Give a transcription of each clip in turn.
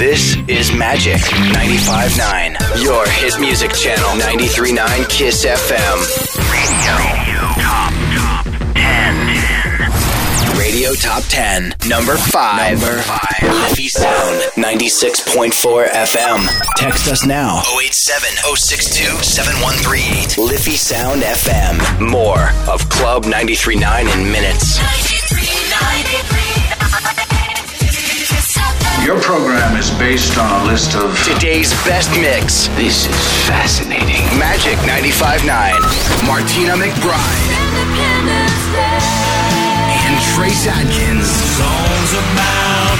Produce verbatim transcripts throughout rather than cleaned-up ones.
This is Magic ninety-five point nine, your hit music channel, ninety-three point nine Kiss F M. Radio Top, top ten. Radio Top ten, number five. Number five. Liffey Sound, ninety-six point four F M. Text us now, oh eight seven, oh six two, seven one three eight. Liffey Sound F M. More of Club ninety-three point nine in minutes. Your program is based on a list of today's best mix. This is fascinating. Magic ninety-five point nine. Martina McBride. And Trace Adkins. Songs about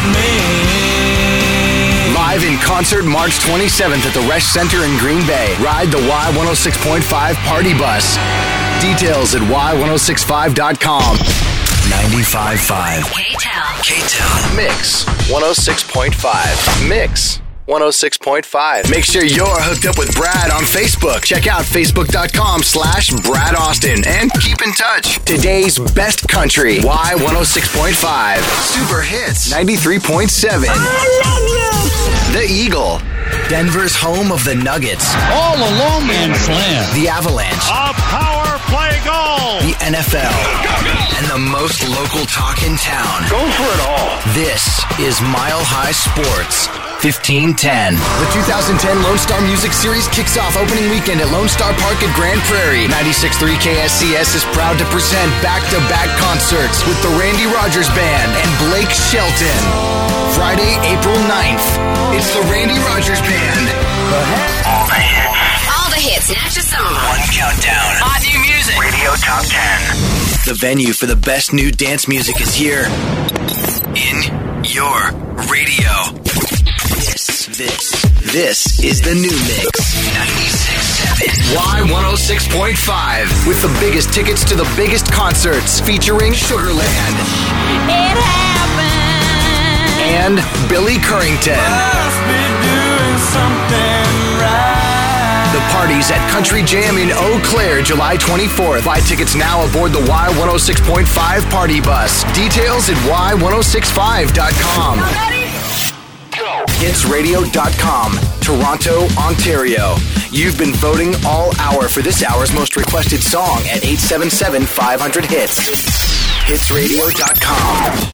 me. Live in concert March twenty-seventh at the Resch Center in Green Bay. Ride the Y one oh six point five Party Bus. Details at y ten sixty-five dot com. ninety-five point five. K-Town. K-Town. Mix one oh six point five. Mix one oh six point five. Make sure you're hooked up with Brad on Facebook. Check out facebook.com slash Brad Austin and keep in touch. Today's best country. Y one oh six point five. Super Hits ninety-three point seven. The Eagle. Denver's home of the Nuggets. All alone and slam. The Avalanche. A power play goal. The N F L. And the most local talk in town. Go for it all. This is Mile High Sports. fifteen ten. The two thousand ten Lone Star Music Series kicks off opening weekend at Lone Star Park at Grand Prairie. ninety-six point three K S C S is proud to present back-to-back concerts with the Randy Rogers Band and Blake Shelton. Friday, April ninth. It's the Randy Rogers Band. All the hits. All the hits, not just some of them. One countdown. Hot new music. Radio Top ten. The venue for the best new dance music is here. In your radio. This, this, this is the new mix. ninety-six point seven. Y one oh six point five. With the biggest tickets to the biggest concerts featuring Sugarland. It happened. And Billy Currington. Must be doing something right. The party's at Country Jam in Eau Claire, July twenty-fourth. Buy tickets now aboard the Y one oh six point five Party Bus. Details at y ten sixty-five dot com. hits radio dot com, Toronto, Ontario. You've been voting all hour for this hour's most requested song at eight seven seven, five hundred hits. hits radio dot com.